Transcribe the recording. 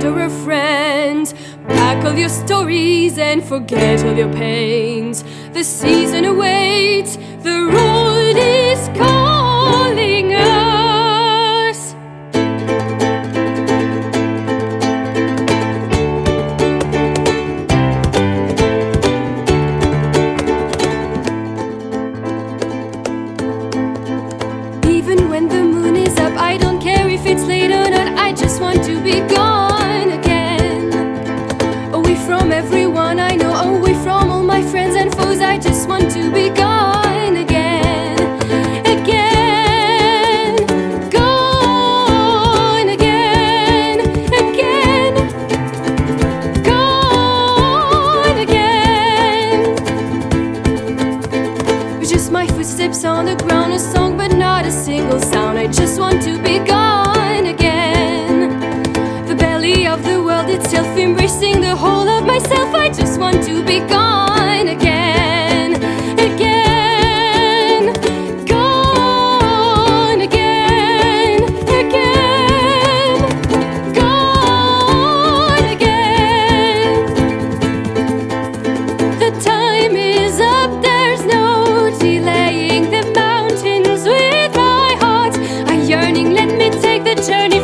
you're a friend. Pack all your stories and forget all your pains. The season awaits, the road is calling us. Even when the moon is up, I don't care if it's late or not, I just want to be gone again. Away from everyone I know, away from all my friends and foes, I just want to be gone again. Again, gone again, again, gone again. With just my footsteps on the ground, a song but not a single sound, I just want to be gone again. The belly of the world itself, embracing the whole of myself, I just want to be gone again. Again, gone again, again, gone again. The time is up, there's no delaying the mountains with my heart. A yearning, let me take the journey.